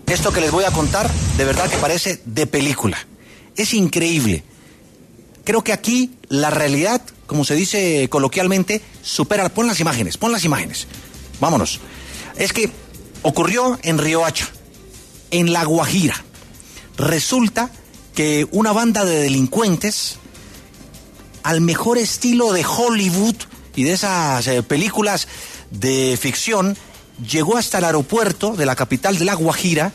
Esto que les voy a contar, de verdad que parece de película. Es increíble. Creo que aquí la realidad, como se dice coloquialmente, supera. Pon las imágenes. Vámonos. Es que ocurrió en Riohacha, en La Guajira. Resulta que una banda de delincuentes, al mejor estilo de Hollywood y de esas películas de ficción, llegó hasta el aeropuerto de la capital de La Guajira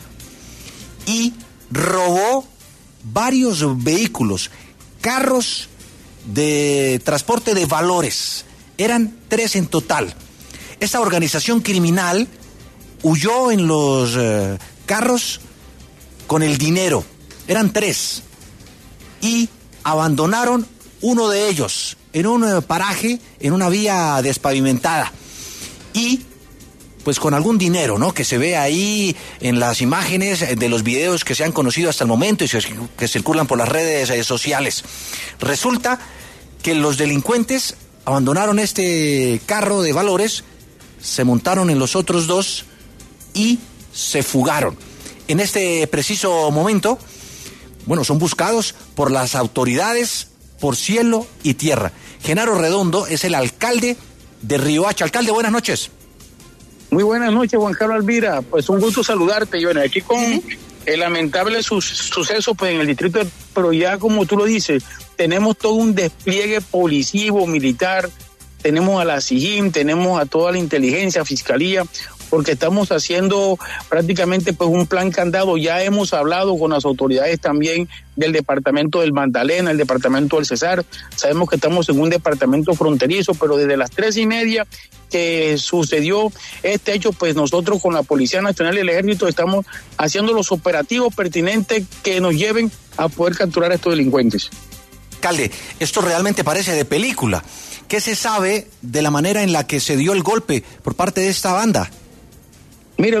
y robó varios vehículos, carros de transporte de valores. Eran 3 en total. Esta organización criminal huyó en los carros con el dinero. Eran 3. Y abandonaron uno de ellos en un paraje, en una vía despavimentada. Y pues con algún dinero, ¿no?, que se ve ahí en las imágenes de los videos que se han conocido hasta el momento y que circulan por las redes sociales. Resulta que los delincuentes abandonaron este carro de valores, se montaron en los otros 2 y se fugaron. En este preciso momento, bueno, son buscados por las autoridades por cielo y tierra. Genaro Redondo es el alcalde de Riohacha. Alcalde, buenas noches. Muy buenas noches, Juan Carlos Alvira. Pues un gusto saludarte. Y bueno, aquí con el lamentable suceso pues en el distrito, pero ya como tú lo dices, tenemos todo un despliegue policivo, militar, tenemos a la SIJIN, tenemos a toda la inteligencia, fiscalía, porque estamos haciendo prácticamente pues un plan candado. Ya hemos hablado con las autoridades también del departamento del Magdalena, el departamento del Cesar. Sabemos que estamos en un departamento fronterizo, pero desde las 3:30 que sucedió este hecho, pues nosotros con la Policía Nacional y el Ejército estamos haciendo los operativos pertinentes que nos lleven a poder capturar a estos delincuentes. Alcalde, esto realmente parece de película. ¿Qué se sabe de la manera en la que se dio el golpe por parte de esta banda? Mire,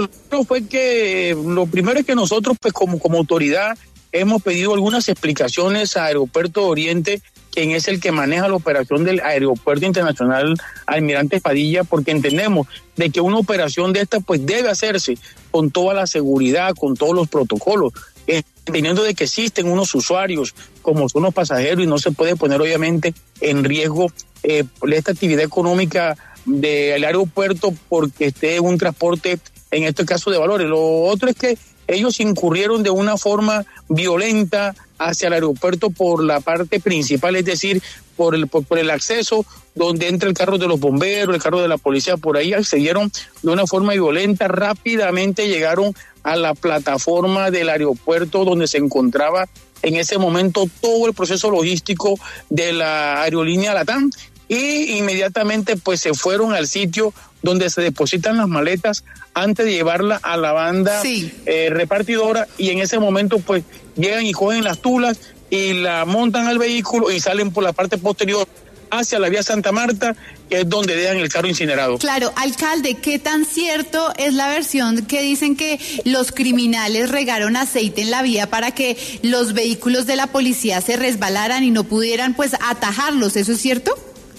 lo primero es que nosotros, pues como autoridad, hemos pedido algunas explicaciones a Aeropuerto Oriente, quien es el que maneja la operación del Aeropuerto Internacional Almirante Padilla, porque entendemos de que una operación de esta pues debe hacerse con toda la seguridad, con todos los protocolos, entendiendo de que existen unos usuarios como son los pasajeros y no se puede poner obviamente en riesgo esta actividad económica del aeropuerto porque esté un transporte, en este caso de valores. Lo otro es que ellos incurrieron de una forma violenta hacia el aeropuerto por la parte principal, es decir, por el acceso donde entra el carro de los bomberos, el carro de la policía, por ahí accedieron de una forma violenta, rápidamente llegaron a la plataforma del aeropuerto donde se encontraba en ese momento todo el proceso logístico de la aerolínea LATAM y inmediatamente pues se fueron al sitio donde se depositan las maletas antes de llevarla a la banda repartidora, y en ese momento pues llegan y cogen las tulas y la montan al vehículo y salen por la parte posterior hacia la vía Santa Marta, que es donde dejan el carro incinerado. Claro, alcalde, ¿qué tan cierto es la versión que dicen que los criminales regaron aceite en la vía para que los vehículos de la policía se resbalaran y no pudieran pues atajarlos? ¿Eso es cierto?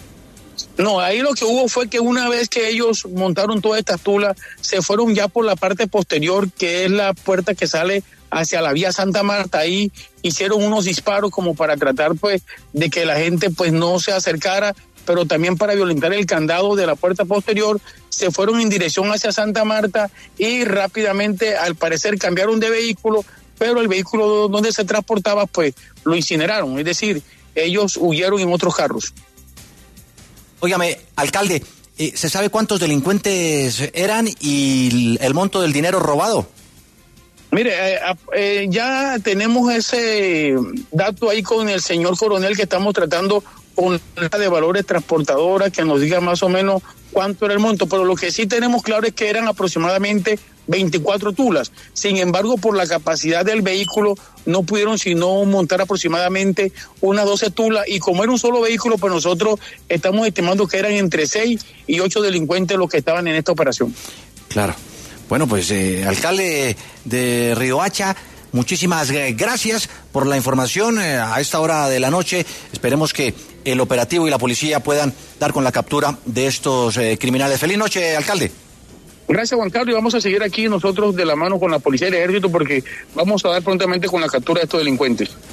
No, ahí lo que hubo fue que una vez que ellos montaron todas estas tulas, se fueron ya por la parte posterior, que es la puerta que sale hacia la vía Santa Marta. Ahí hicieron unos disparos como para tratar pues de que la gente pues no se acercara, pero también para violentar el candado de la puerta posterior. Se fueron en dirección hacia Santa Marta y rápidamente al parecer cambiaron de vehículo, pero el vehículo donde se transportaba pues lo incineraron, es decir, ellos huyeron en otros carros. Óigame, alcalde, ¿se sabe cuántos delincuentes eran y el monto del dinero robado? Mire, ya tenemos ese dato ahí con el señor coronel, que estamos tratando con la de valores transportadora que nos diga más o menos cuánto era el monto, pero lo que sí tenemos claro es que eran aproximadamente 24 tulas. Sin embargo, por la capacidad del vehículo no pudieron sino montar aproximadamente unas 12 tulas, y como era un solo vehículo, pues nosotros estamos estimando que eran entre 6 y 8 delincuentes los que estaban en esta operación. Claro. Bueno, pues alcalde de Riohacha, muchísimas gracias por la información a esta hora de la noche. Esperemos que el operativo y la policía puedan dar con la captura de estos criminales. Feliz noche, alcalde. Gracias, Juan Carlos, y vamos a seguir aquí nosotros de la mano con la policía y el ejército porque vamos a dar prontamente con la captura de estos delincuentes.